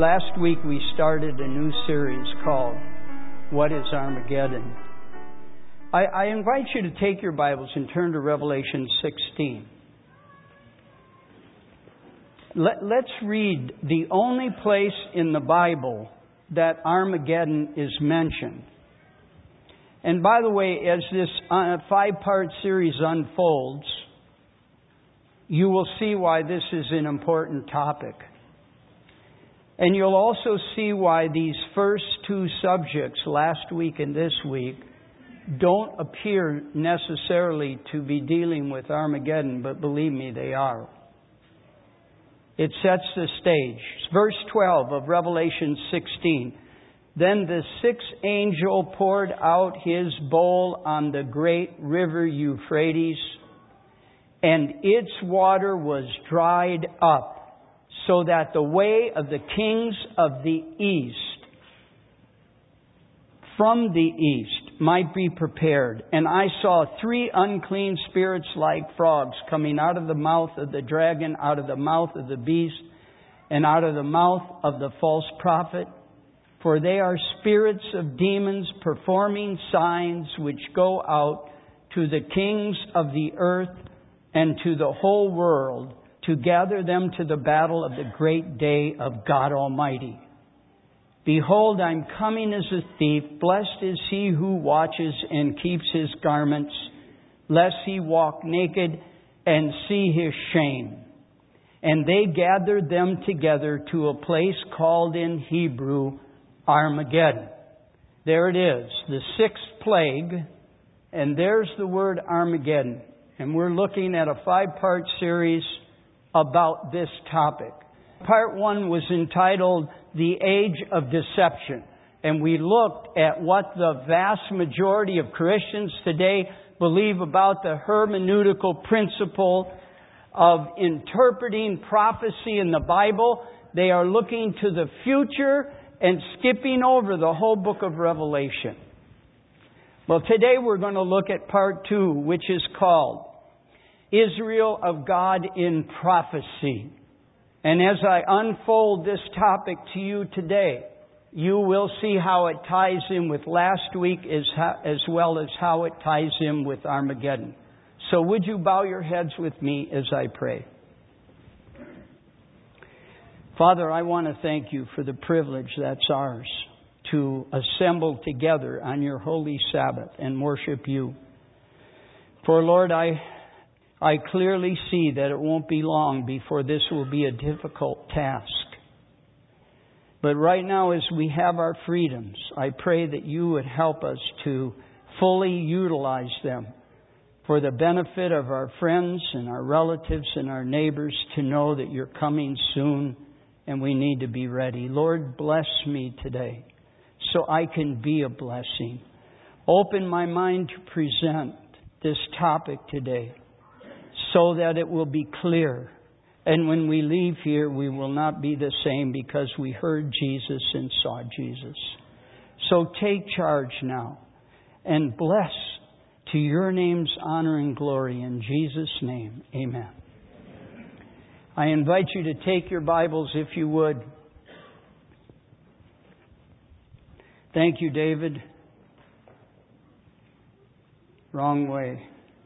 Last week we started a new series called What is Armageddon? I invite you to take your Bibles and turn to Revelation 16. Let's read the only place in the Bible that Armageddon is mentioned. And by the way, as this 5-part series unfolds, you will see why this is an important topic. And you'll also see why these first two subjects, last week and this week, don't appear necessarily to be dealing with Armageddon, but believe me, they are. It sets the stage. Verse 12 of Revelation 16. Then the sixth angel poured out his bowl on the great river Euphrates, and its water was dried up, so that the way of the kings of the east, from the east, might be prepared. And I saw 3 unclean spirits like frogs coming out of the mouth of the dragon, out of the mouth of the beast, and out of the mouth of the false prophet. For they are spirits of demons performing signs which go out to the kings of the earth and to the whole world, to gather them to the battle of the great day of God Almighty. Behold, I'm coming as a thief. Blessed is he who watches and keeps his garments, lest he walk naked and see his shame. And they gathered them together to a place called in Hebrew Armageddon. There it is, the 6th plague, and there's the word Armageddon. And we're looking at a 5-part series about this topic. Part 1 was entitled The Age of Deception. And we looked at what the vast majority of Christians today believe about the hermeneutical principle of interpreting prophecy in the Bible. They are looking to the future and skipping over the whole book of Revelation. Well, today we're going to look at part 2, which is called Israel of God in Prophecy. And as I unfold this topic to you today, you will see how it ties in with last week as well as how it ties in with Armageddon. So would you bow your heads with me as I pray? Father, I want to thank you for the privilege that's ours to assemble together on your holy Sabbath and worship you. For Lord, I clearly see that it won't be long before this will be a difficult task. But right now, as we have our freedoms, I pray that you would help us to fully utilize them for the benefit of our friends and our relatives and our neighbors to know that you're coming soon and we need to be ready. Lord, bless me today so I can be a blessing. Open my mind to present this topic today, so that it will be clear. And when we leave here, we will not be the same because we heard Jesus and saw Jesus. So take charge now and bless to your name's honor and glory. In Jesus' name, amen. I invite you to take your Bibles if you would. Thank you, David. Wrong way.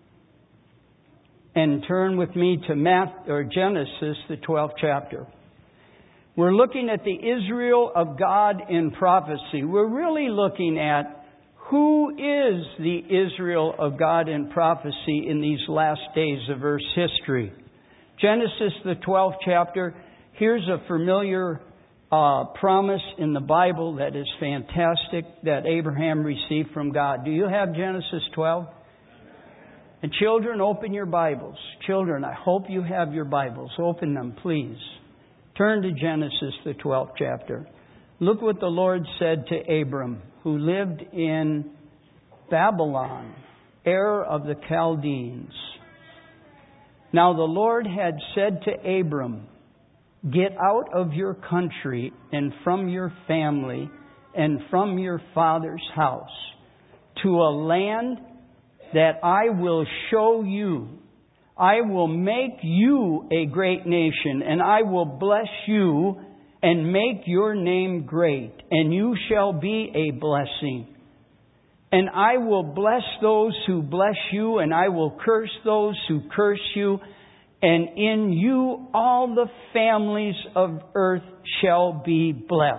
And turn with me to Genesis, the 12th chapter. We're looking at the Israel of God in prophecy. We're really looking at who is the Israel of God in prophecy in these last days of Earth's history. Genesis, the 12th chapter. Here's a familiar promise in the Bible that is fantastic that Abraham received from God. Do you have Genesis 12? And children, open your Bibles. Children, I hope you have your Bibles. Open them, please. Turn to Genesis, the 12th chapter. Look what the Lord said to Abram, who lived in Babylon, Ur of the Chaldeans. Now the Lord had said to Abram, get out of your country and from your family and from your father's house to a land that I will show you. I will make you a great nation, and I will bless you and make your name great, and you shall be a blessing. And I will bless those who bless you, and I will curse those who curse you. And in you all the families of earth shall be blessed.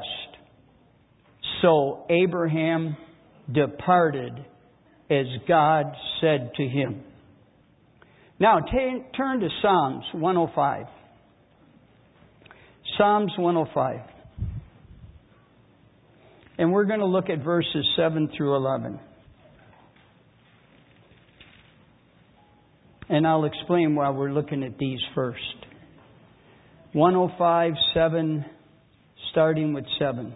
So Abraham departed as God said to him. Now turn to Psalms 105. Psalms 105. And we're going to look at verses 7 through 11. And I'll explain why we're looking at these first. 105, 7, starting with 7.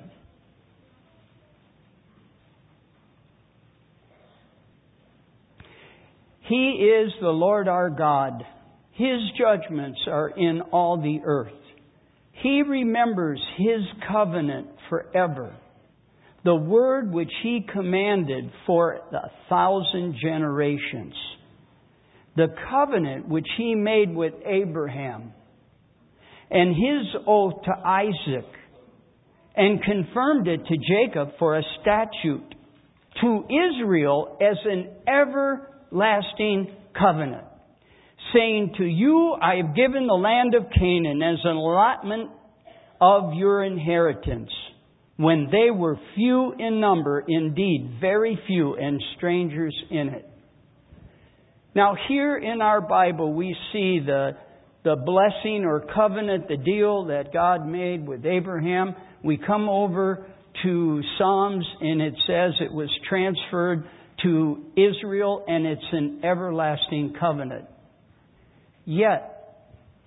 He is the Lord our God. His judgments are in all the earth. He remembers His covenant forever, the word which He commanded for 1,000 generations. The covenant which He made with Abraham, and His oath to Isaac, and confirmed it to Jacob for a statute, to Israel as an everlasting covenant, saying, to you I have given the land of Canaan as an allotment of your inheritance, when they were few in number, indeed very few, and strangers in it. Now here in our Bible we see the blessing or covenant, the deal that God made with Abraham. We come over to Psalms and it says it was transferred to Israel and it's an everlasting covenant. Yet,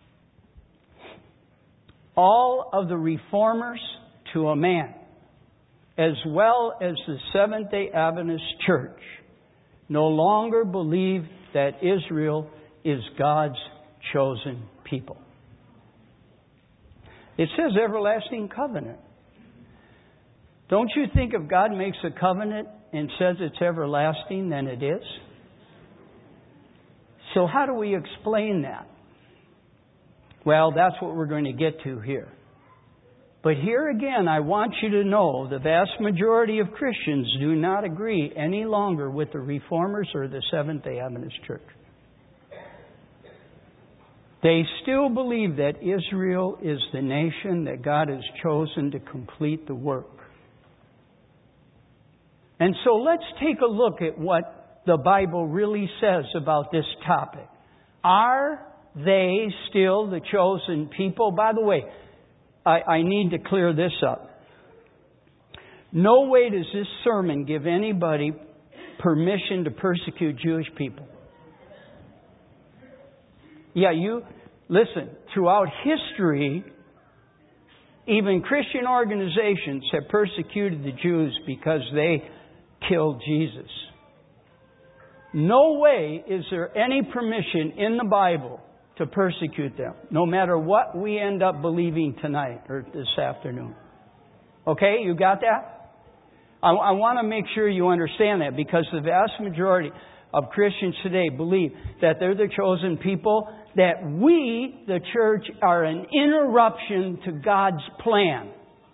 all of the reformers to a man, as well as the Seventh-day Adventist Church, no longer believe that Israel is God's chosen people. It says everlasting covenant. Don't you think if God makes a covenant and says it's everlasting, then it is? So how do we explain that? Well, that's what we're going to get to here. But here again, I want you to know the vast majority of Christians do not agree any longer with the Reformers or the Seventh-day Adventist Church. They still believe that Israel is the nation that God has chosen to complete the work. And so let's take a look at what the Bible really says about this topic. Are they still the chosen people? By the way, I need to clear this up. No way does this sermon give anybody permission to persecute Jewish people. Yeah, listen, throughout history, even Christian organizations have persecuted the Jews because they killed Jesus. No way is there any permission in the Bible to persecute them, no matter what we end up believing tonight or this afternoon. Okay, you got that? I want to make sure you understand that, because the vast majority of Christians today believe that they're the chosen people, that we, the church, are an interruption to God's plan,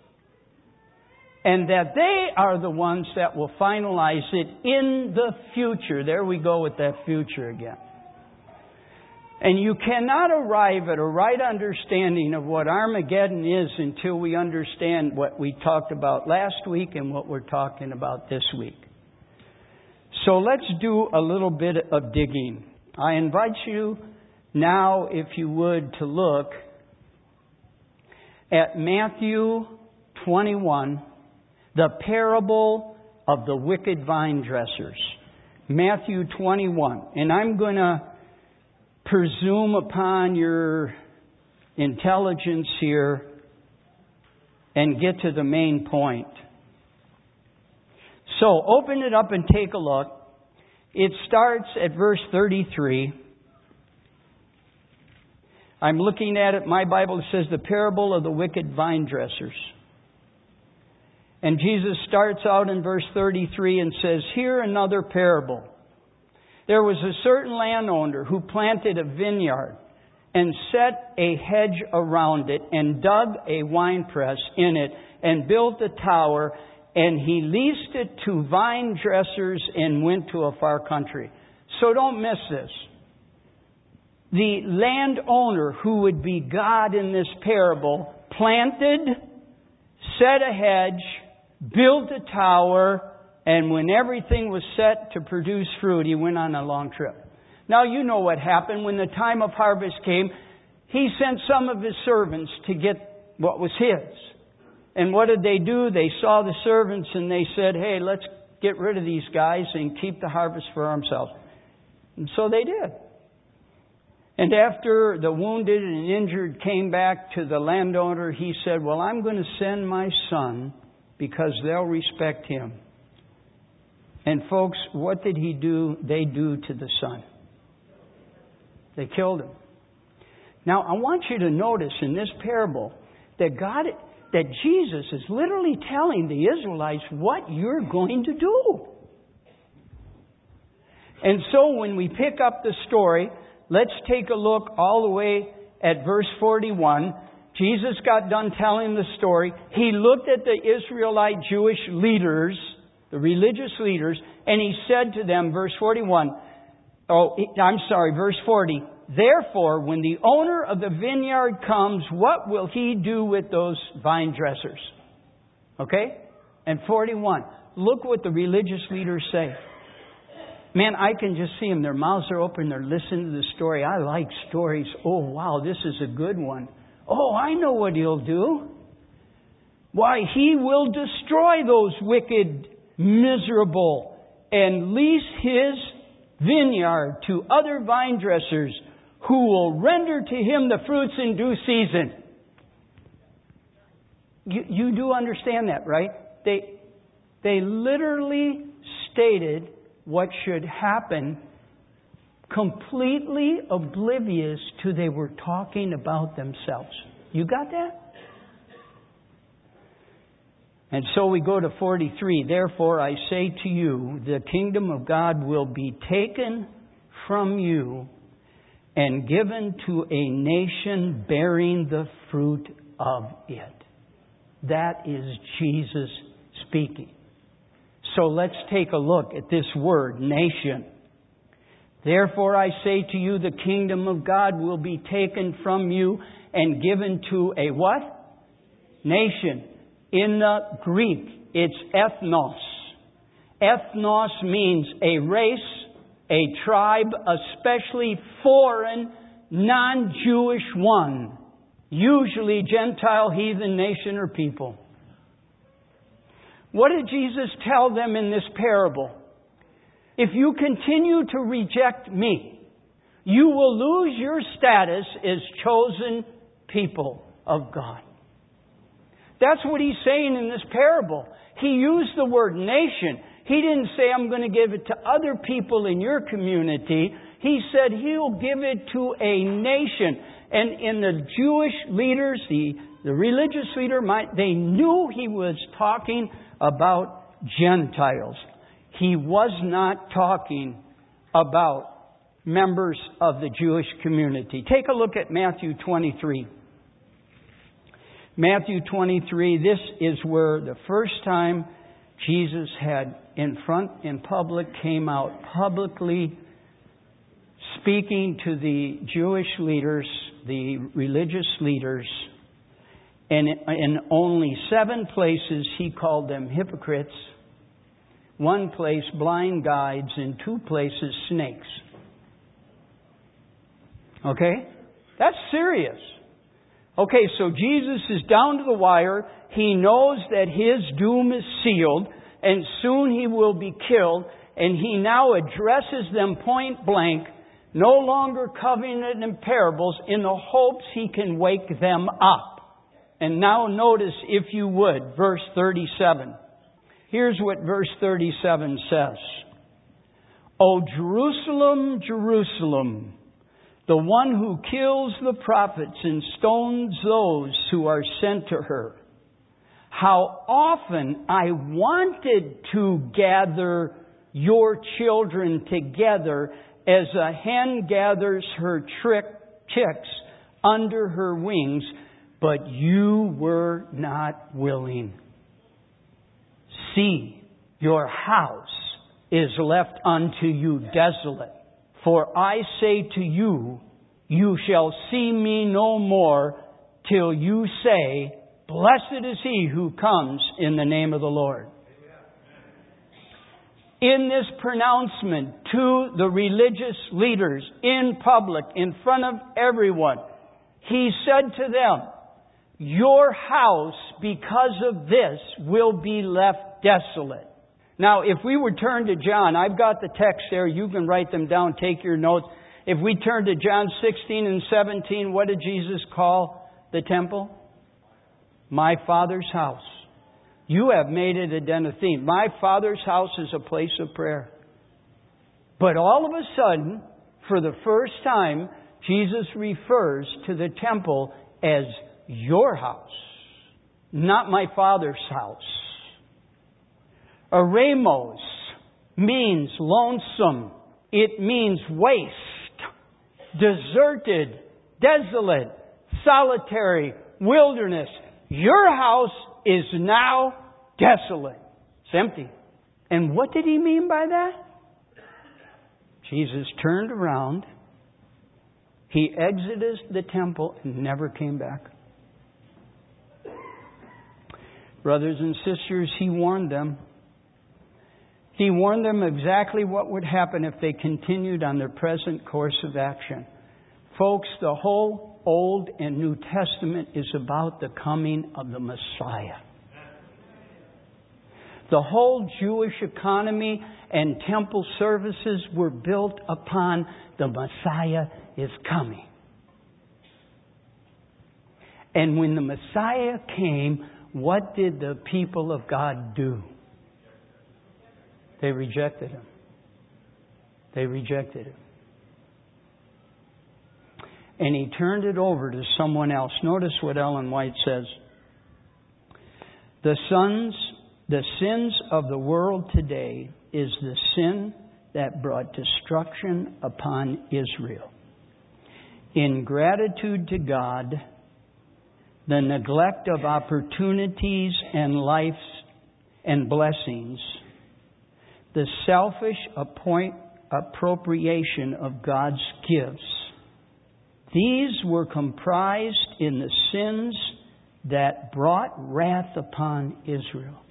and that they are the ones that will finalize it in the future. There we go with that future again. And you cannot arrive at a right understanding of what Armageddon is until we understand what we talked about last week and what we're talking about this week. So let's do a little bit of digging. I invite you now, if you would, to look at Matthew 21, the parable of the wicked vine dressers. Matthew 21. And I'm going to presume upon your intelligence here and get to the main point. So open it up and take a look. It starts at verse 33. I'm looking at it. My Bible says the parable of the wicked vine dressers. And Jesus starts out in verse 33 and says, "Hear another parable. There was a certain landowner who planted a vineyard and set a hedge around it, and dug a winepress in it, and built a tower, and he leased it to vine dressers and went to a far country. So don't miss this. The landowner, who would be God in this parable, planted, set a hedge, built a tower, and when everything was set to produce fruit, he went on a long trip. Now you know what happened. When the time of harvest came, he sent some of his servants to get what was his. And what did they do? They saw the servants and they said, hey, let's get rid of these guys and keep the harvest for ourselves. And so they did. And after the wounded and injured came back to the landowner, he said, well, I'm going to send my son because they'll respect him. And folks, what did he do? They do to the son. They killed him. Now, I want you to notice in this parable that Jesus is literally telling the Israelites what you're going to do. And so when we pick up the story, let's take a look all the way at verse 41. Jesus got done telling the story. He looked at the Israelite Jewish leaders, the religious leaders, and he said to them, verse 40, therefore, when the owner of the vineyard comes, what will he do with those vine dressers? Okay? And 41, look what the religious leaders say. Man, I can just see them. Their mouths are open. They're listening to the story. I like stories. Oh, wow, this is a good one. Oh, I know what he'll do. Why, he will destroy those wicked, miserable, and lease his vineyard to other vine dressers who will render to him the fruits in due season. You do understand that, right? They literally stated what should happen, completely oblivious to they were talking about themselves. You got that? And so we go to 43. Therefore I say to you, the kingdom of God will be taken from you and given to a nation bearing the fruit of it. That is Jesus speaking. So let's take a look at this word, nation. Therefore I say to you, the kingdom of God will be taken from you and given to a what? Nation. In the Greek, it's ethnos. Ethnos means a race, a tribe, especially foreign, non-Jewish one. Usually Gentile, heathen nation or people. What did Jesus tell them in this parable? If you continue to reject me, you will lose your status as chosen people of God. That's what he's saying in this parable. He used the word nation. He didn't say, I'm going to give it to other people in your community. He said he'll give it to a nation. And in the Jewish leaders, the religious leader, they knew he was talking about Gentiles. He was not talking about members of the Jewish community. Take a look at Matthew 23. Matthew 23, this is where the first time Jesus had in public, came out publicly speaking to the Jewish leaders, the religious leaders. And in only 7 places he called them hypocrites, 1 place blind guides, and 2 places snakes. Okay? That's serious. Okay, so Jesus is down to the wire. He knows that his doom is sealed, and soon he will be killed. And he now addresses them point blank, no longer covenant and parables, in the hopes he can wake them up. And now notice, if you would, verse 37. Here's what verse 37 says. O Jerusalem, Jerusalem, the one who kills the prophets and stones those who are sent to her. How often I wanted to gather your children together as a hen gathers her chicks under her wings, but you were not willing. See, your house is left unto you desolate. For I say to you, you shall see me no more till you say, blessed is he who comes in the name of the Lord. In this pronouncement to the religious leaders in public, in front of everyone, he said to them, your house, because of this, will be left desolate. Now, if we would turn to John, I've got the text there. You can write them down, take your notes. If we turn to John 16 and 17, what did Jesus call the temple? My Father's house. You have made it a den of thieves. My Father's house is a place of prayer. But all of a sudden, for the first time, Jesus refers to the temple as your house, not my Father's house. Eremos means lonesome. It means waste, deserted, desolate, solitary, wilderness. Your house is now desolate. It's empty. And what did he mean by that? Jesus turned around. He exited the temple and never came back. Brothers and sisters, he warned them. He warned them exactly what would happen if they continued on their present course of action. Folks, the whole Old and New Testament is about the coming of the Messiah. The whole Jewish economy and temple services were built upon the Messiah is coming. And when the Messiah came, what did the people of God do? They rejected Him. They rejected Him. And He turned it over to someone else. Notice what Ellen White says. The sins of the world today is the sin that brought destruction upon Israel. Ingratitude to God, the neglect of opportunities and lives and blessings, the selfish appropriation of God's gifts. These were comprised in the sins that brought wrath upon Israel.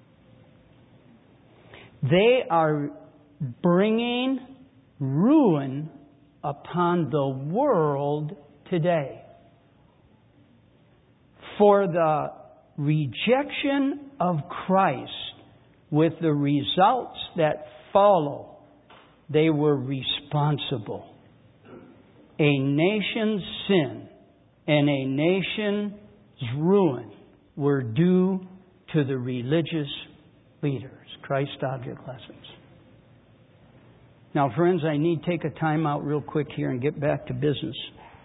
They are bringing ruin upon the world today. For the rejection of Christ, with the results that follow, they were responsible. A nation's sin and a nation's ruin were due to the religious leaders. Christ Object Lessons. Now, friends, I need to take a time out real quick here and get back to business.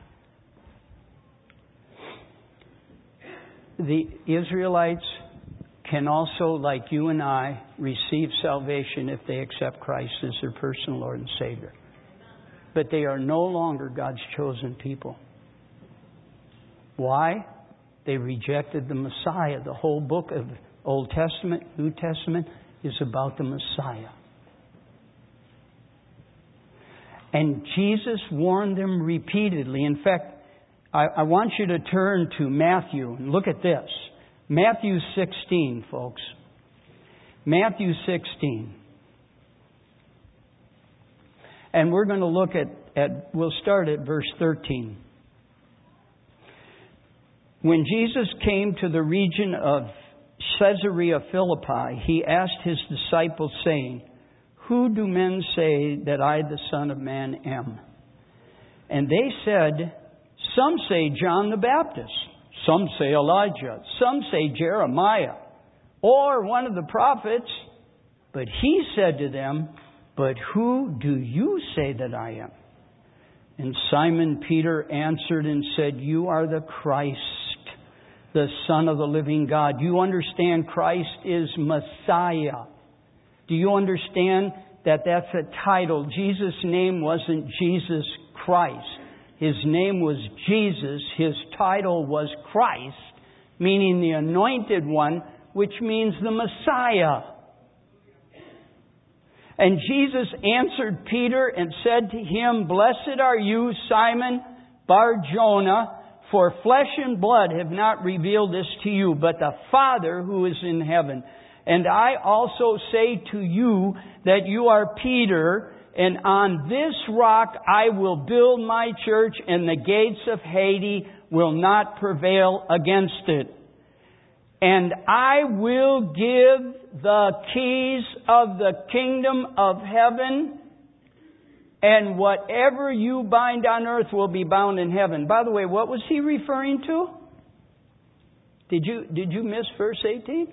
The Israelites can also, like you and I, receive salvation if they accept Christ as their personal Lord and Savior. But they are no longer God's chosen people. Why? They rejected the Messiah. The whole book of Old Testament, New Testament is about the Messiah. And Jesus warned them repeatedly. In fact, I want you to turn to Matthew and look at this. Matthew 16, folks. Matthew 16. And we're going to look at we'll start at verse 13. When Jesus came to the region of Caesarea Philippi, He asked His disciples, saying, Who do men say that I, the Son of Man, am? And they said, Some say John the Baptist, some say Elijah, some say Jeremiah, or one of the prophets. But He said to them, But who do you say that I am? And Simon Peter answered and said, You are the Christ, the Son of the living God. You understand Christ is Messiah. Do you understand that that's a title? Jesus' name wasn't Jesus Christ. His name was Jesus. His title was Christ, meaning the Anointed One, which means the Messiah. And Jesus answered Peter and said to him, Blessed are you, Simon Bar-Jonah, for flesh and blood have not revealed this to you, but the Father who is in heaven. And I also say to you that you are Peter, and on this rock I will build my church, and the gates of Hades will not prevail against it. And I will give the keys of the kingdom of heaven, and whatever you bind on earth will be bound in heaven. By the way, what was he referring to? Did you miss verse 18?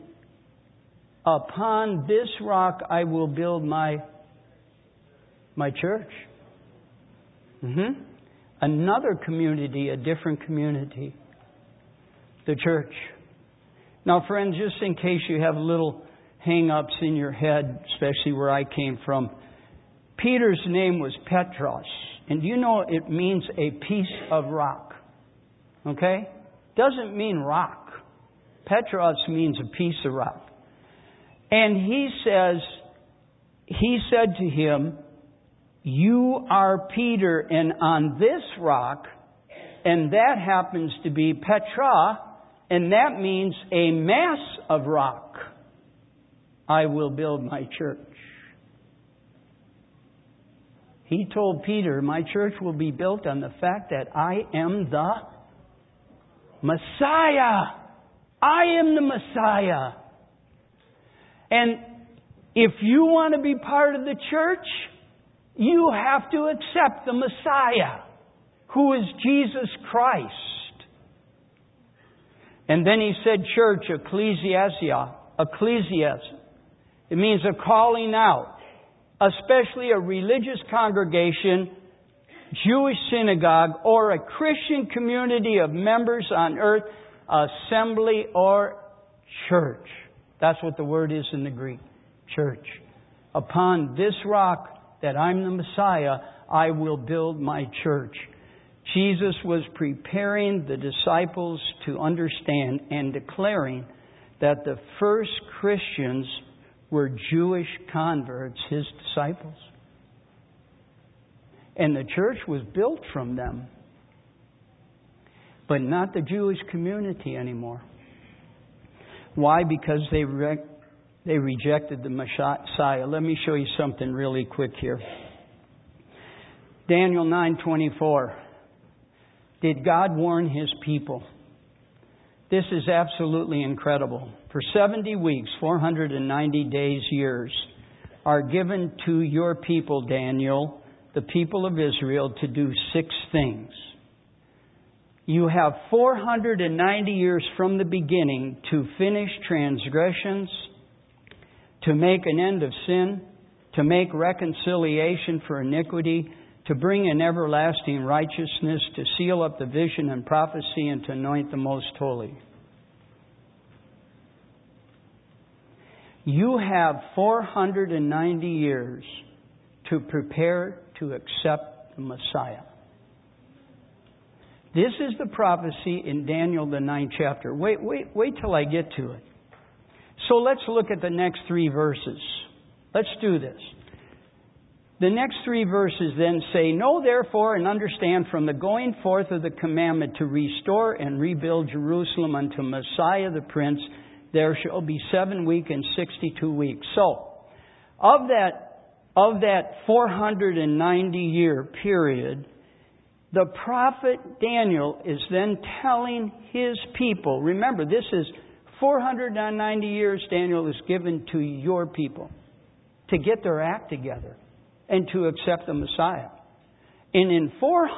Upon this rock I will build my church. Another community, a different community. The church. Now, friends, just in case you have little hang-ups in your head, especially where I came from, Peter's name was Petros. And do you know it means a piece of rock? Okay? Doesn't mean rock. Petros means a piece of rock. And he said to him, You are Peter, and on this rock, and that happens to be Petra, and that means a mass of rock, I will build my church. He told Peter, my church will be built on the fact that I am the Messiah. I am the Messiah. And if you want to be part of the church, you have to accept the Messiah, who is Jesus Christ. And then he said church, ecclesia. It means a calling out, especially a religious congregation, Jewish synagogue, or a Christian community of members on earth, assembly or church. That's what the word is in the Greek, church. Upon this rock that I'm the Messiah, I will build my church. Jesus was preparing the disciples to understand and declaring that the first Christians were Jewish converts, His disciples. And the church was built from them. But not the Jewish community anymore. Why? Because they rejected the Messiah. Let me show you something really quick here. Daniel 9:24. Did God warn His people? This is absolutely incredible. For 70 weeks, 490 days, years, are given to your people, Daniel, the people of Israel, to do 6 things. You have 490 years from the beginning to finish transgressions, to make an end of sin, to make reconciliation for iniquity, to bring in everlasting righteousness, to seal up the vision and prophecy, and to anoint the most holy. You have 490 years to prepare to accept the Messiah. This is the prophecy in Daniel, the 9th chapter. Wait till I get to it. So let's look at the next 3 verses. Let's do this. The next 3 verses then say, Know therefore and understand from the going forth of the commandment to restore and rebuild Jerusalem unto Messiah the Prince, there shall be 7 weeks and 62 weeks. So, of that 490 year period, the prophet Daniel is then telling his people, remember this is 490 years Daniel is given to your people to get their act together and to accept the Messiah. And in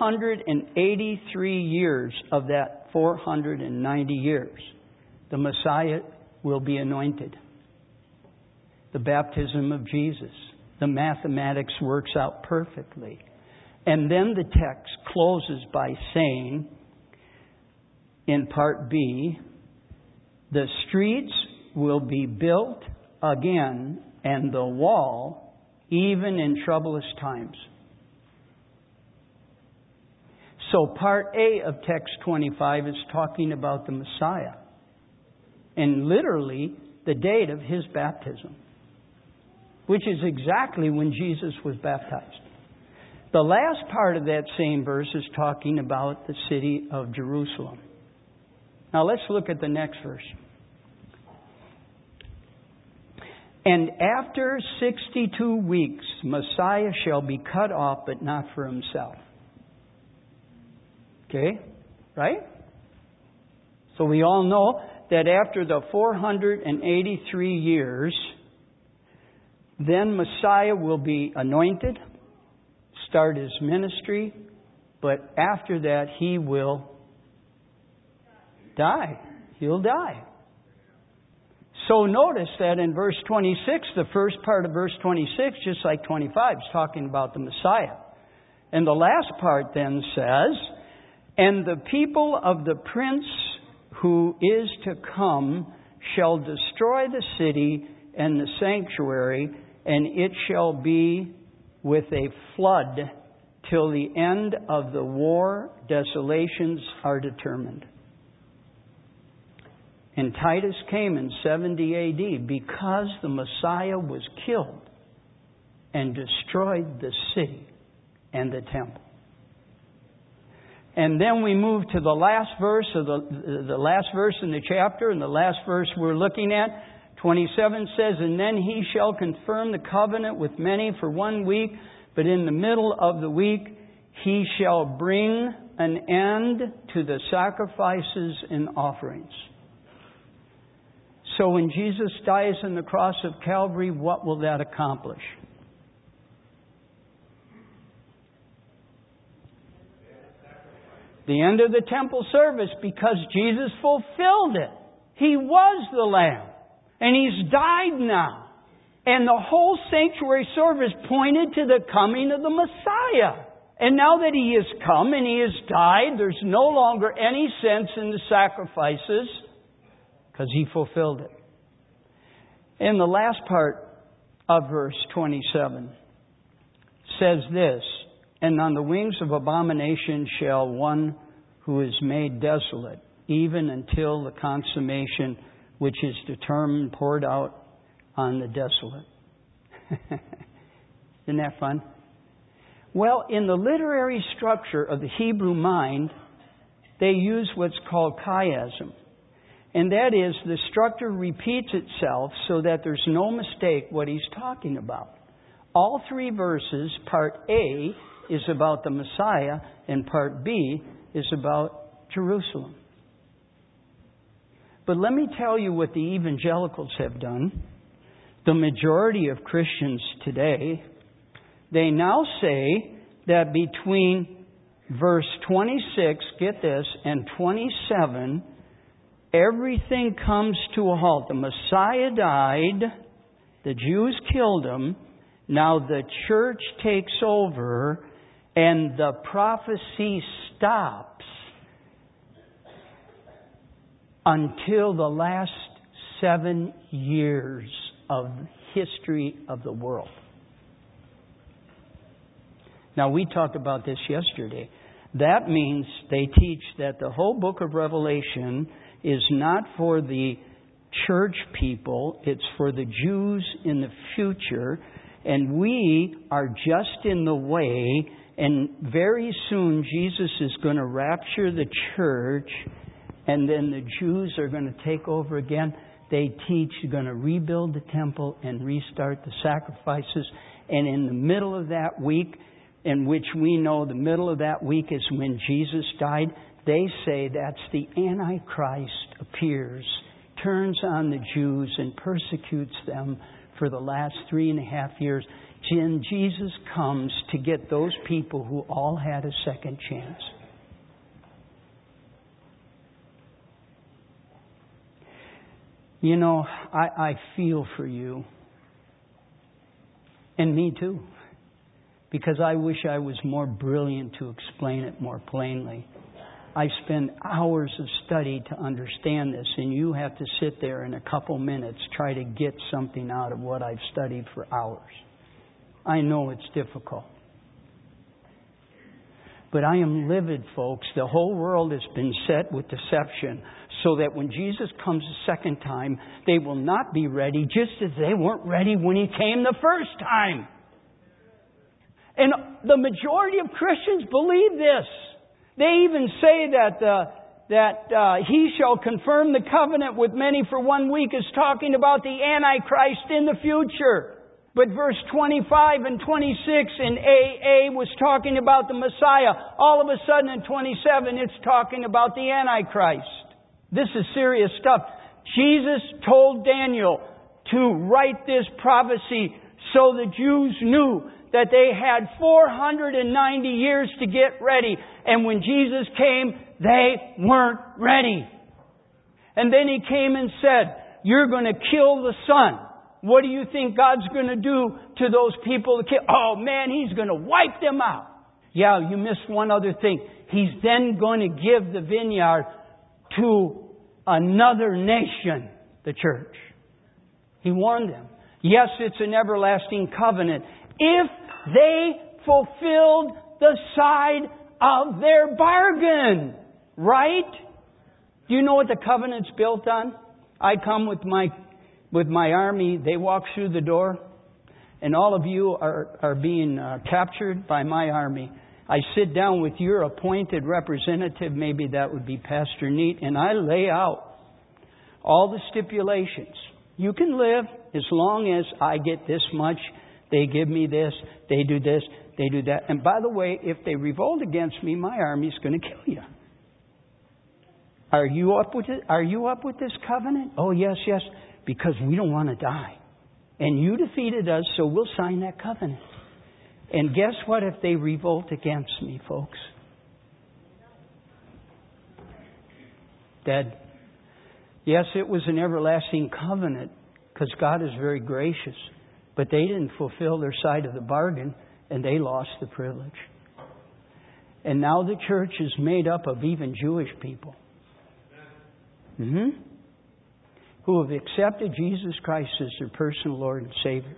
483 years of that 490 years, the Messiah will be anointed. The baptism of Jesus. The mathematics works out perfectly. And then the text closes by saying, in part B, the streets will be built again and the wall even in troublous times. So part A of text 25 is talking about the Messiah. And literally the date of His baptism, which is exactly when Jesus was baptized. The last part of that same verse is talking about the city of Jerusalem. Now let's look at the next verse. And after 62 weeks, Messiah shall be cut off, but not for Himself. Okay? Right? So we all know that after the 483 years, then Messiah will be anointed, start His ministry, but after that He will die. He'll die. So notice that in verse 26, the first part of verse 26, just like 25, is talking about the Messiah. And the last part then says, and the people of the prince who is to come shall destroy the city and the sanctuary, and it shall be with a flood till the end of the war. Desolations are determined. And Titus came in 70 A.D. because the Messiah was killed and destroyed the city and the temple. And then we move to the last verse of the last verse in the chapter, and the last verse we're looking at, 27 says, and then He shall confirm the covenant with many for 1 week, but in the middle of the week He shall bring an end to the sacrifices and offerings. So when Jesus dies on the cross of Calvary, what will that accomplish? The end of the temple service, because Jesus fulfilled it. He was the Lamb. And He's died now. And the whole sanctuary service pointed to the coming of the Messiah. And now that He has come and He has died, there's no longer any sense in the sacrifices, because He fulfilled it. And the last part of verse 27 says this, and on the wings of abomination shall one who is made desolate, even until the consummation which is determined poured out on the desolate. Isn't that fun? Well, in the literary structure of the Hebrew mind, they use what's called chiasm. And that is, the structure repeats itself so that there's no mistake what he's talking about. All three verses, part A is about the Messiah, and part B is about Jerusalem. But let me tell you what the evangelicals have done. The majority of Christians today, they now say that between verse 26, get this, and 27, everything comes to a halt. The Messiah died. The Jews killed Him. Now the church takes over and the prophecy stops until the last 7 years of history of the world. Now, we talked about this yesterday. That means they teach that the whole book of Revelation is not for the church people, it's for the Jews in the future, and we are just in the way, and very soon Jesus is going to rapture the church, and then the Jews are going to take over again. They teach you're going to rebuild the temple and restart the sacrifices, and in the middle of that week, in which we know the middle of that week is when Jesus died, they say that's the Antichrist appears, turns on the Jews and persecutes them for the last 3.5 years. And Jesus comes to get those people who all had a second chance. You know, I feel for you. And me too. Because I wish I was more brilliant to explain it more plainly. I spend hours of study to understand this, and you have to sit there in a couple minutes try to get something out of what I've studied for hours. I know it's difficult. But I am livid, folks. The whole world has been set with deception, so that when Jesus comes a second time, they will not be ready, just as they weren't ready when He came the first time. And the majority of Christians believe this. They even say that He shall confirm the covenant with many for 1 week is talking about the Antichrist in the future. But verse 25 and 26 in AA was talking about the Messiah. All of a sudden in 27 it's talking about the Antichrist. This is serious stuff. Jesus told Daniel to write this prophecy so the Jews knew that they had 490 years to get ready. And when Jesus came, they weren't ready. And then He came and said, you're going to kill the Son. What do you think God's going to do to those people? Oh man, He's going to wipe them out. Yeah, you missed one other thing. He's then going to give the vineyard to another nation, the church. He warned them. Yes, it's an everlasting covenant if they fulfilled the side of their bargain. Right? Do you know what the covenant's built on? I come with my army. They walk through the door, and all of you are being captured by my army. I sit down with your appointed representative, maybe that would be Pastor Neat, and I lay out all the stipulations. You can live as long as I get this much, they give me this, they do this, they do that. And by the way, if they revolt against me, my army's going to kill you. Are you up with it? Are you up with this covenant? Oh, yes, yes, because we don't want to die. And you defeated us, so we'll sign that covenant. And guess what if they revolt against me, folks? Dead. Yes, it was an everlasting covenant because God is very gracious. But they didn't fulfill their side of the bargain and they lost the privilege. And now the church is made up of even Jewish people. Who have accepted Jesus Christ as their personal Lord and Savior.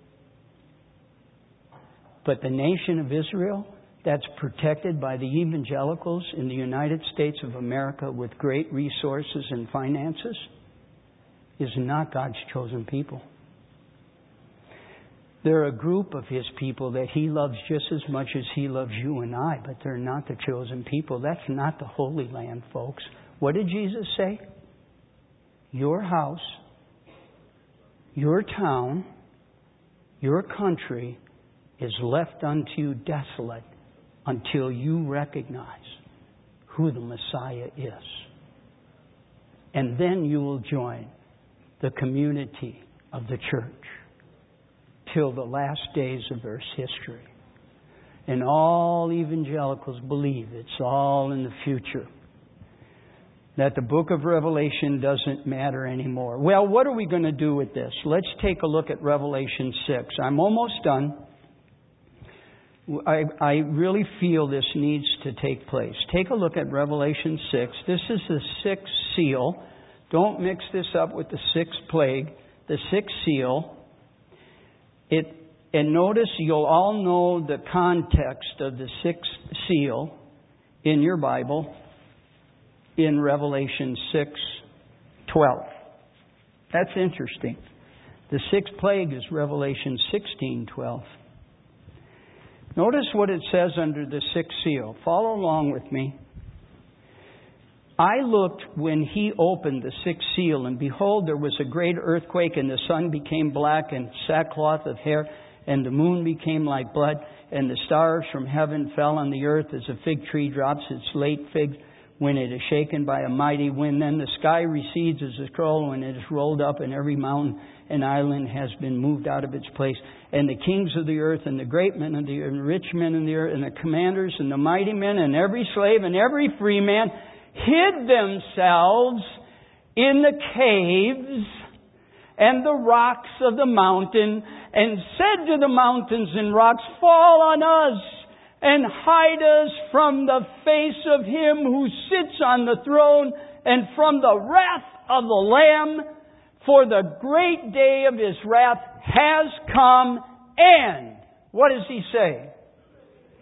But the nation of Israel, that's protected by the evangelicals in the United States of America with great resources and finances, is not God's chosen people. They're a group of His people that He loves just as much as He loves you and I, but they're not the chosen people. That's not the Holy Land, folks. What did Jesus say? Your house, your town, your country is left unto you desolate until you recognize who the Messiah is. And then you will join the community of the church till the last days of Earth's history. And all evangelicals believe it's all in the future. That the book of Revelation doesn't matter anymore. Well, what are we going to do with this? Let's take a look at Revelation 6. I'm almost done. I really feel this needs to take place. Take a look at Revelation 6. This is the sixth seal. Don't mix this up with the sixth plague. The sixth seal. And notice you'll all know the context of the sixth seal in your Bible. In Revelation 6:12. That's interesting. The sixth plague is Revelation 16:12. Notice what it says under the sixth seal. Follow along with me. I looked when He opened the sixth seal, and behold, there was a great earthquake, and the sun became black and sackcloth of hair, and the moon became like blood, and the stars from heaven fell on the earth as a fig tree drops its late figs when it is shaken by a mighty wind. Then the sky recedes as a scroll when it is rolled up, and every mountain and island has been moved out of its place. And the kings of the earth, and the great men and the rich men in the earth, and the commanders and the mighty men, and every slave and every free man hid themselves in the caves and the rocks of the mountain, and said to the mountains and rocks, fall on us, and hide us from the face of Him who sits on the throne, and from the wrath of the Lamb, for the great day of His wrath has come. And what does He say?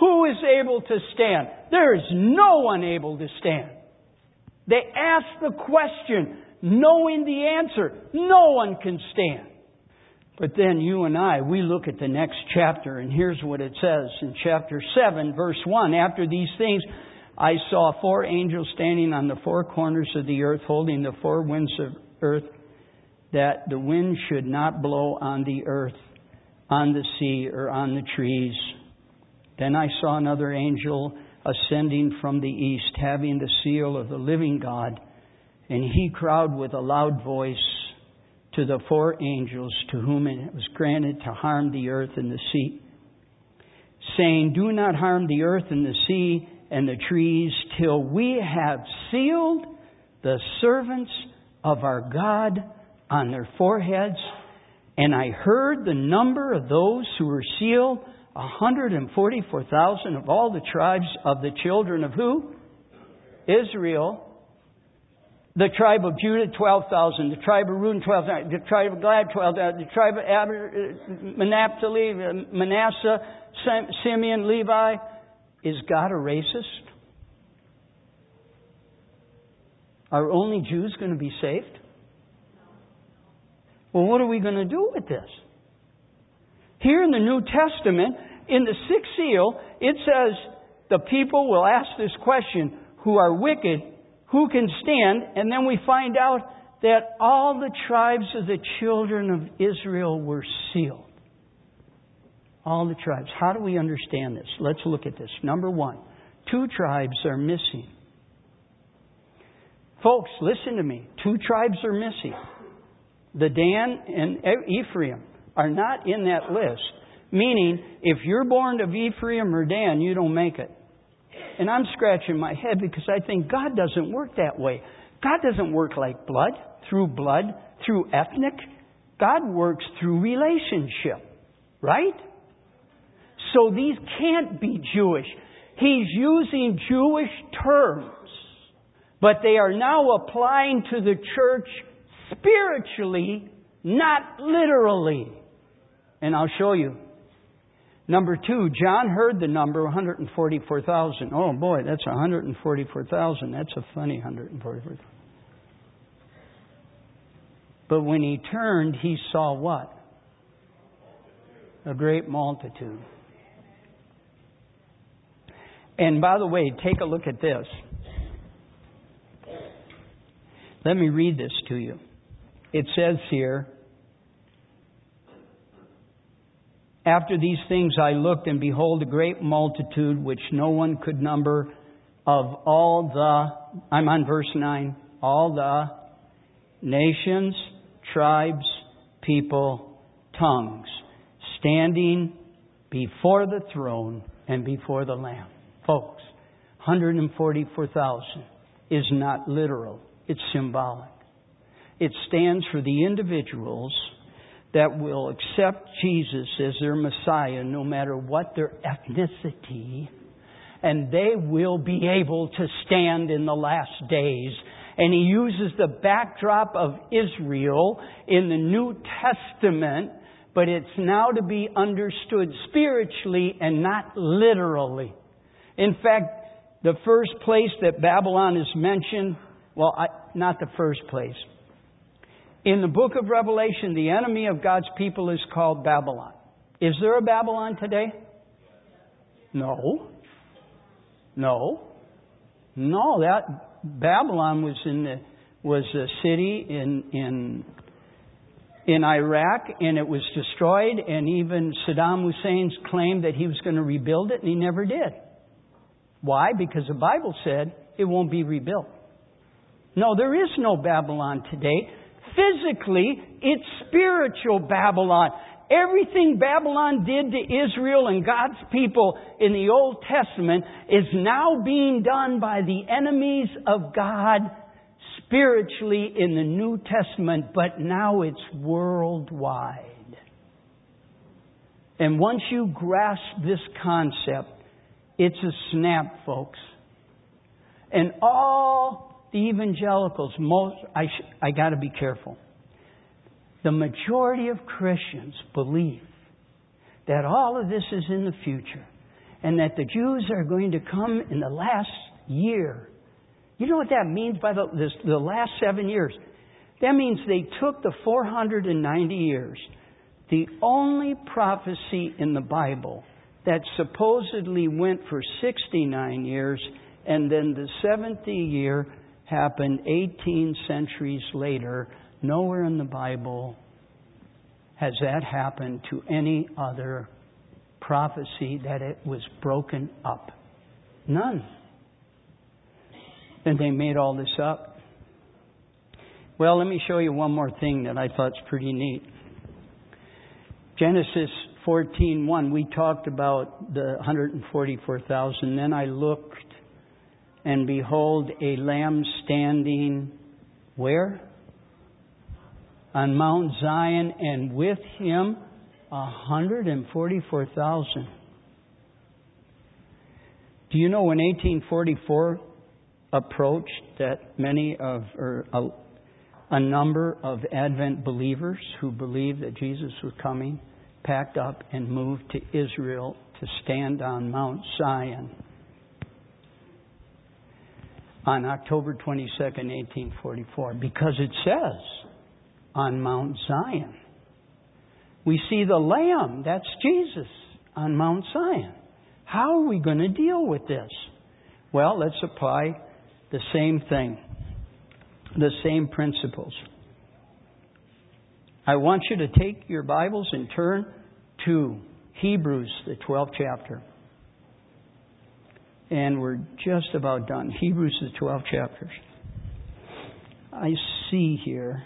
Who is able to stand? There is no one able to stand. They ask the question, knowing the answer. No one can stand. But then you and I, we look at the next chapter, and here's what it says in chapter 7, verse 1. After these things, I saw 4 angels standing on the 4 corners of the earth, holding the 4 winds of earth, that the wind should not blow on the earth, on the sea, or on the trees. Then I saw another angel ascending from the east, having the seal of the living God. And he cried with a loud voice to the 4 angels to whom it was granted to harm the earth and the sea, saying, do not harm the earth and the sea and the trees till we have sealed the servants of our God on their foreheads. And I heard the number of those who were sealed, 144,000 of all the tribes of the children of who? Israel. The tribe of Judah, 12,000. The tribe of Reuben, 12,000. The tribe of Gad, 12,000. The tribe of Manasseh, Simeon, Levi. Is God a racist? Are only Jews going to be saved? Well, what are we going to do with this? Here in the New Testament, in the 6th seal, it says the people will ask this question, who are wicked, who can stand? And then we find out that all the tribes of the children of Israel were sealed. All the tribes. How do we understand this? Let's look at this. Number 1, 2 tribes are missing. Folks, listen to me. 2 tribes are missing. The Dan and Ephraim are not in that list. Meaning, if you're born of Ephraim or Dan, you don't make it. And I'm scratching my head because I think God doesn't work that way. God doesn't work like blood, through ethnic. God works through relationship. Right? So these can't be Jewish. He's using Jewish terms. But they are now applying to the church spiritually, not literally. And I'll show you. Number 2, John heard the number 144,000. Oh boy, that's 144,000. That's a funny 144,000. But when he turned, he saw what? A great multitude. And by the way, take a look at this. Let me read this to you. It says here, after these things I looked, and behold, a great multitude which no one could number, of all the, I'm on verse 9, all the nations, tribes, people, tongues, standing before the throne and before the Lamb. Folks, 144,000 is not literal. It's symbolic. It stands for the individuals that will accept Jesus as their Messiah no matter what their ethnicity, and they will be able to stand in the last days. And he uses the backdrop of Israel in the New Testament, but it's now to be understood spiritually and not literally. In fact, the first place that Babylon is mentioned, not the first place. In the book of Revelation, the enemy of God's people is called Babylon. Is there a Babylon today? No. That Babylon was a city in Iraq, and it was destroyed. And even Saddam Hussein claimed that he was going to rebuild it, and he never did. Why? Because the Bible said it won't be rebuilt. No, there is no Babylon today. Physically, it's spiritual Babylon. Everything Babylon did to Israel and God's people in the Old Testament is now being done by the enemies of God spiritually in the New Testament, but now it's worldwide. And once you grasp this concept, it's a snap, folks. And all the evangelicals, I got to be careful. The majority of Christians believe that all of this is in the future. and that the Jews are going to come in the last year. You know what that means by the last 7 years? That means they took the 490 years, the only prophecy in the Bible that supposedly went for 69 years, and then the 70th year happened 18 centuries later. Nowhere in the Bible has that happened to any other prophecy that it was broken up. None. And they made all this up. Well, let me show you one more thing that I thought's pretty neat. Genesis 14:1, we talked about the 144,000. Then I looked, and behold, a lamb standing where? On Mount Zion, and with him 144,000. Do you know when 1844 approached, that a number of Advent believers who believed that Jesus was coming packed up and moved to Israel to stand on Mount Zion on October 22nd, 1844, because it says on Mount Zion. We see the Lamb, that's Jesus, on Mount Zion. How are we going to deal with this? Well, let's apply the same thing, the same principles. I want you to take your Bibles and turn to Hebrews, the 12th chapter. And we're just about done. Hebrews, the 12th chapter. I see here.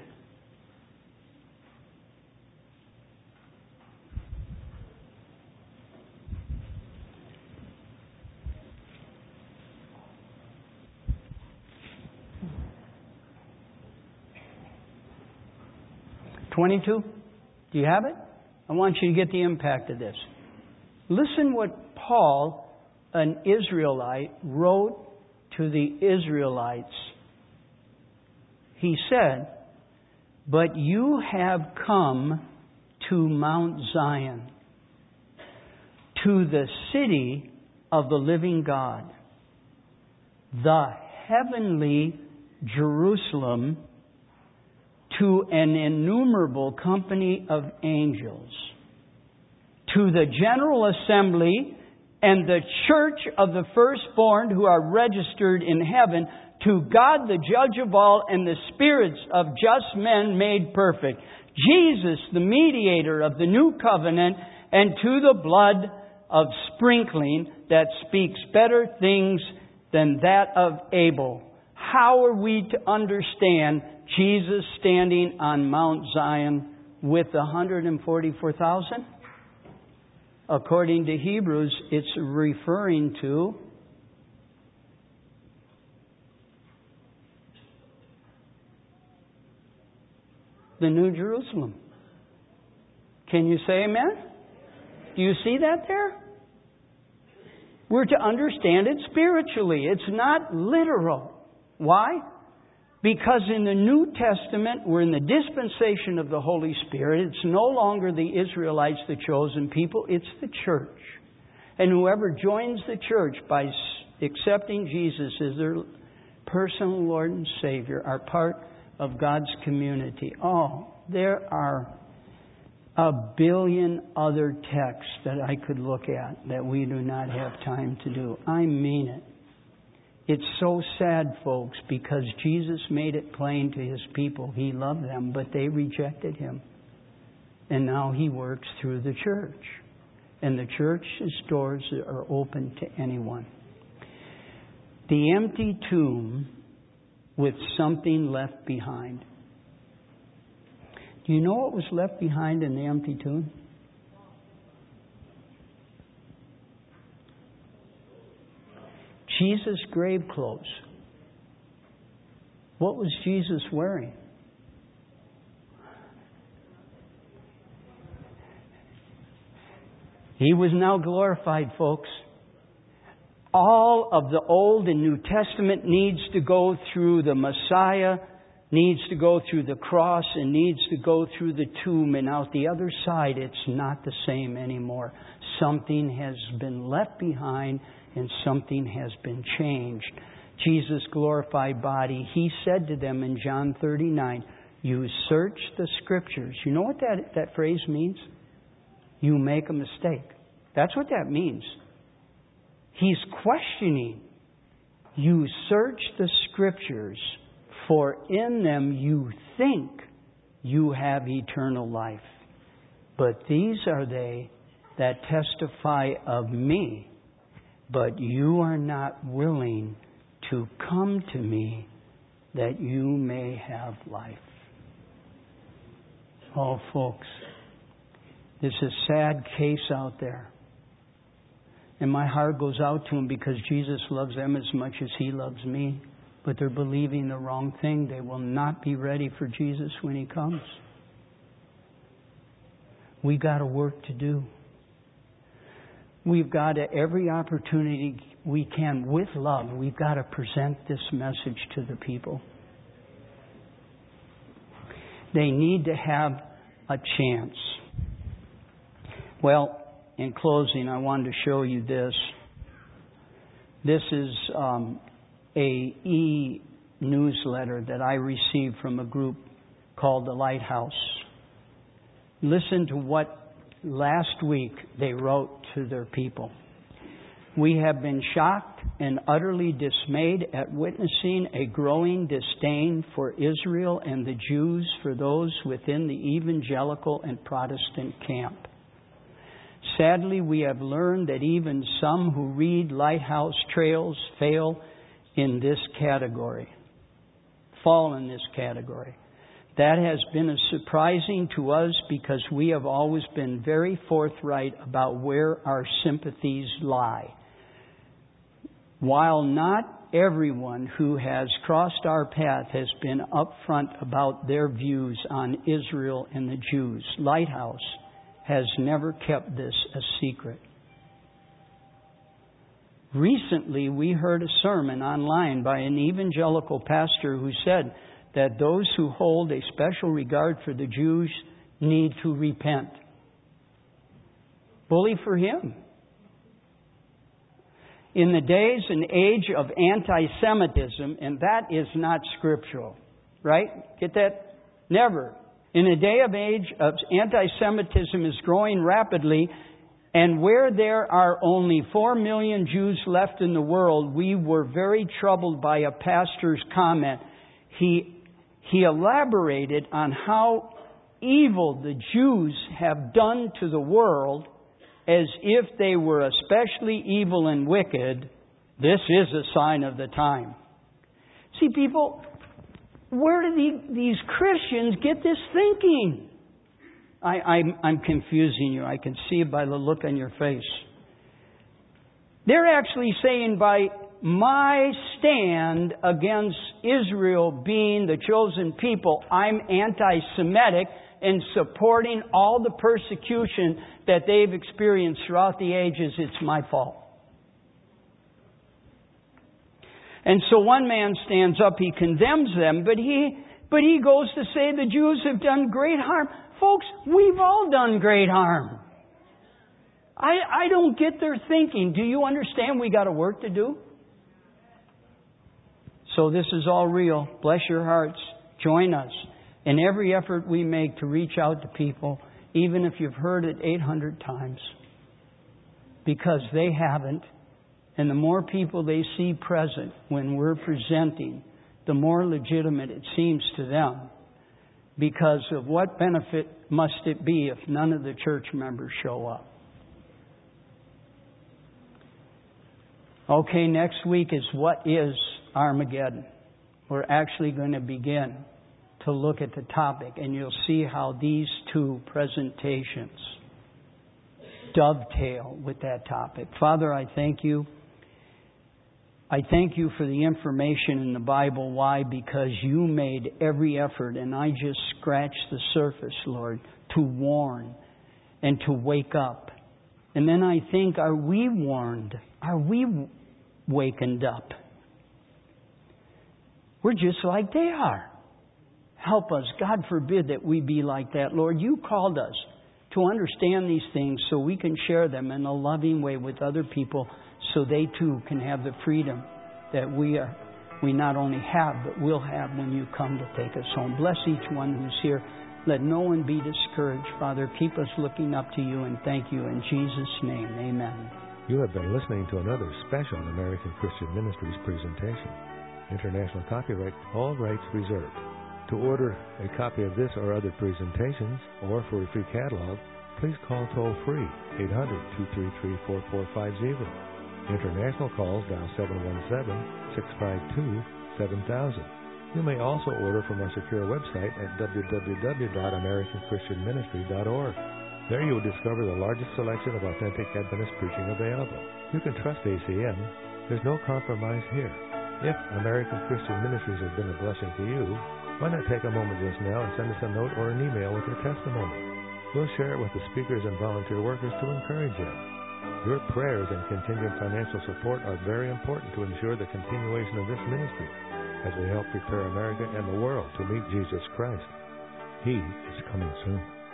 $22? Do you have it? I want you to get the impact of this. Listen what Paul, an Israelite, wrote to the Israelites. He said, "But you have come to Mount Zion, to the city of the living God, the heavenly Jerusalem, to an innumerable company of angels, to the general assembly and the church of the firstborn who are registered in heaven, to God the judge of all, and the spirits of just men made perfect, Jesus the mediator of the new covenant, and to the blood of sprinkling that speaks better things than that of Abel." How are we to understand Jesus standing on Mount Zion with 144,000? According to Hebrews, it's referring to the New Jerusalem. Can you say amen? Do you see that there? We're to understand it spiritually. It's not literal. Why? Because in the New Testament, we're in the dispensation of the Holy Spirit. It's no longer the Israelites, the chosen people. It's the church. And whoever joins the church by accepting Jesus as their personal Lord and Savior are part of God's community. Oh, there are a billion other texts that I could look at that we do not have time to do. I mean it. It's so sad, folks, because Jesus made it plain to His people. He loved them, but they rejected Him. And now He works through the church. And the church's doors are open to anyone. The empty tomb with something left behind. Do you know what was left behind in the empty tomb? Jesus' grave clothes. What was Jesus wearing? He was now glorified, folks. All of the Old and New Testament needs to go through the Messiah needs to go through the cross and needs to go through the tomb. And out the other side, it's not the same anymore. Something has been left behind and something has been changed. Jesus' glorified body, He said to them in John 39, you search the Scriptures. You know what that phrase means? You make a mistake. That's what that means. He's questioning. You search the Scriptures, for in them you think you have eternal life. But these are they that testify of me. But you are not willing to come to me that you may have life. Oh, folks, this is a sad case out there. And my heart goes out to them because Jesus loves them as much as He loves me. But they're believing the wrong thing. They will not be ready for Jesus when He comes. We got a work to do. We've got every opportunity we can with love. We've got to present this message to the people. They need to have a chance. Well, in closing, I wanted to show you this. This is a e-newsletter that I received from a group called The Lighthouse. Listen to what last week they wrote to their people. We have been shocked and utterly dismayed at witnessing a growing disdain for Israel and the Jews for those within the evangelical and Protestant camp. Sadly, we have learned that even some who read Lighthouse Trails fall in this category. That has been surprising to us because we have always been very forthright about where our sympathies lie. While not everyone who has crossed our path has been upfront about their views on Israel and the Jews, Lighthouse has never kept this a secret. Recently, we heard a sermon online by an evangelical pastor who said that those who hold a special regard for the Jews need to repent. Bully for him. In the days and age of anti-Semitism, and that is not scriptural, right? Get that? Never. In a day of age of anti-Semitism is growing rapidly, and where there are only 4 million Jews left in the world, we were very troubled by a pastor's comment. He elaborated on how evil the Jews have done to the world, as if they were especially evil and wicked. This is a sign of the time. See, people, where do these Christians get this thinking? I'm confusing you. I can see it by the look on your face. They're actually saying by my stand against Israel being the chosen people, I'm anti-Semitic and supporting all the persecution that they've experienced throughout the ages. It's my fault. And so one man stands up, he condemns them, but he goes to say the Jews have done great harm. Folks, we've all done great harm. I don't get their thinking. Do you understand we got a work to do? So this is all real. Bless your hearts. Join us in every effort we make to reach out to people, even if you've heard it 800 times. Because they haven't. And the more people they see present when we're presenting, the more legitimate it seems to them. Because of what benefit must it be if none of the church members show up? Okay, next week is what is Armageddon. We're actually going to begin to look at the topic, and you'll see how these two presentations dovetail with that topic. Father, I thank you. I thank you for the information in the Bible. Why? Because you made every effort, and I just scratched the surface, Lord, to warn and to wake up. And then I think, are we warned? Are we wakened up? We're just like they are. Help us. God forbid that we be like that. Lord, you called us to understand these things so we can share them in a loving way with other people so they too can have the freedom that we not only have but will have when you come to take us home. Bless each one who's here. Let no one be discouraged. Father, keep us looking up to you, and thank you in Jesus' name. Amen. You have been listening to another special American Christian Ministries presentation. International copyright, all rights reserved. To order a copy of this or other presentations, or for a free catalog, please call toll-free 800-233-4450. International calls dial 717-652-7000. You may also order from our secure website at www.americanchristianministry.org. There you will discover the largest selection of authentic Adventist preaching available. You can trust ACM. There's no compromise here. If American Christian Ministries has been a blessing to you, why not take a moment just now and send us a note or an email with your testimony? We'll share it with the speakers and volunteer workers to encourage you. Your prayers and contingent financial support are very important to ensure the continuation of this ministry as we help prepare America and the world to meet Jesus Christ. He is coming soon.